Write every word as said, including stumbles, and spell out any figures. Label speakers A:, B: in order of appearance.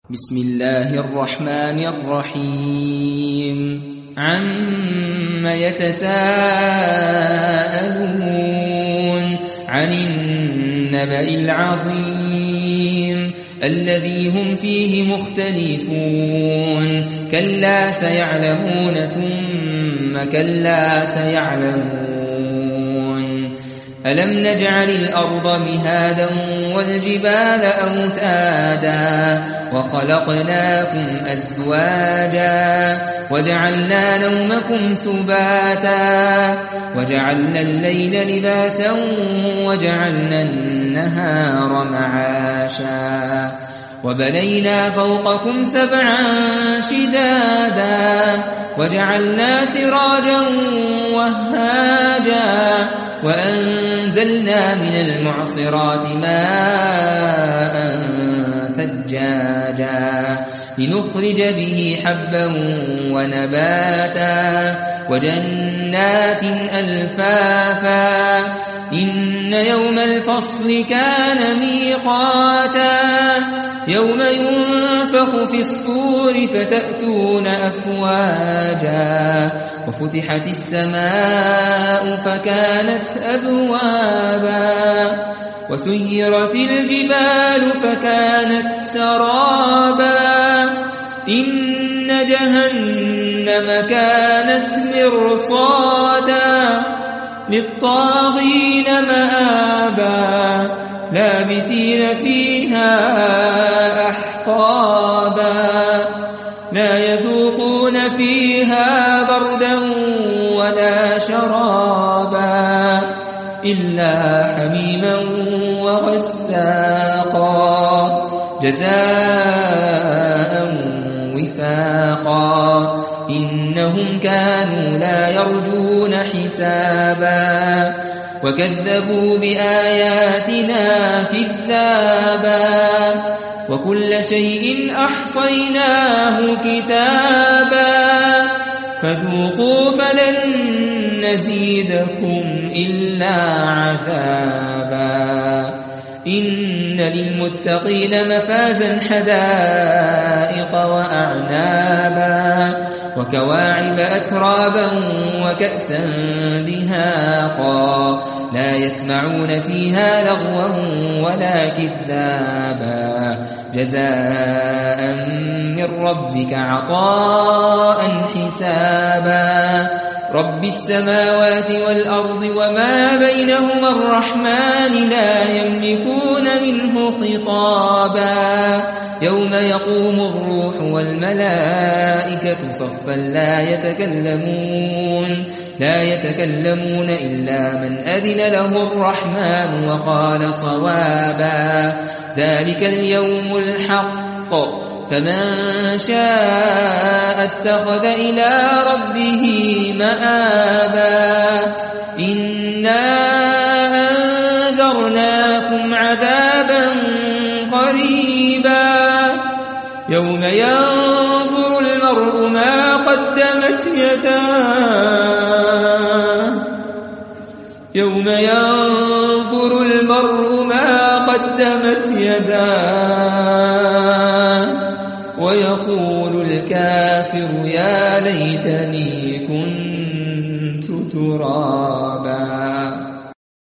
A: بسم الله الرحمن الرحيم عم يتساءلون عن النبأ العظيم الذي هم فيه مختلفون كلا سيعلمون ثم كلا سيعلمون ألم نجعل الأرض مهادا والجبال أوتادا وخلقناكم أزواجا وجعلنا نومكم سباتا وجعلنا الليل لباسا وجعلنا النهار معاشا وبنينا فوقكم سبعا شدادا وجعلنا سراجا وهاجا وأنزلنا من المعصرات ماء ثجاجا لنخرج به حبا ونباتا وجنات ألفافا إن يوم الفصل كان ميقاتا يوم ينفخ في الصور فتأتون أفواجا وفتحت السماء فكانت أبوابا وسيرت الجبال فكانت سرابا إن جهنم كانت مرصادا للطاغين مآبا لابثين فيها أحقابا لا يذوقون فيها بردا ولا شرابا إلا حميما وغساقا جزاء وفاقا إنهم كانوا لا يرجون حسابا وكذبوا بآياتنا كذابا وكل شيء أحصيناه كتابا فذوقوا فلن نزيدكم إلا عذابا إن للمتقين مفازا حدائق وأعنابا وكواعب أترابا وكأسا دهاقا لا يسمعون فيها لغوا ولا كذابا جزاء من ربك عطاء حسابا رب السماوات والأرض وما بينهما الرحمن لا يملكون منه خطابا يوم يقوم الروح والملائكة صفا لا يتكلمون لا يتكلمون إلا من أذن له الرحمن وقال صوابا ذلك اليوم الحق فمن شاء اتخذ إلى ربه مآبا إنا أنذرناكم عذابا قريبا يوم ينظر المرء ما قدمت يداه يوم ينظر المرء ما قدمت يداه ويقول الكافر يا ليتني كنت ترابا.